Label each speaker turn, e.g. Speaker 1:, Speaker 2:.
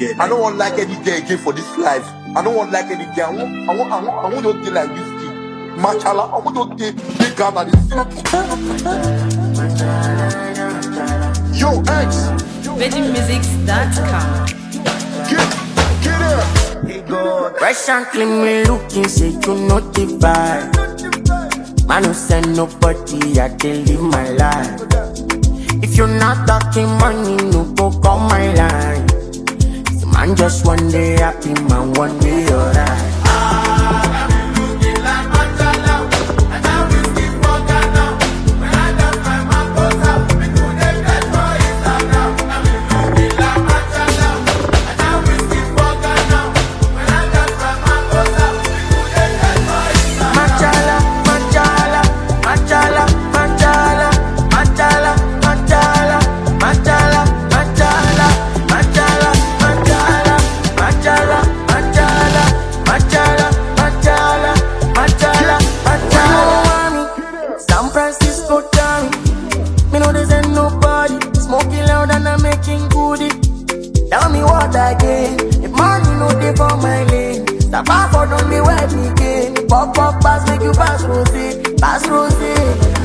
Speaker 1: I don't want like any girl again for this life. I don't want like any girl. I want your girl like this kid. Machala, I want your girl big girl like this. Yo, X.
Speaker 2: VeggieMusics.com.
Speaker 1: Get it.
Speaker 3: Fresh and clean, me looking, say you notify. Man, who send nobody, I can live my life. If you're not talking money, no go call my line. So man, just one day happy, man, one day alright. Tell me what again. If money no dey for my lane, stop off for don't be wet me again. Pop pass, make you pass rosé, pass rosé.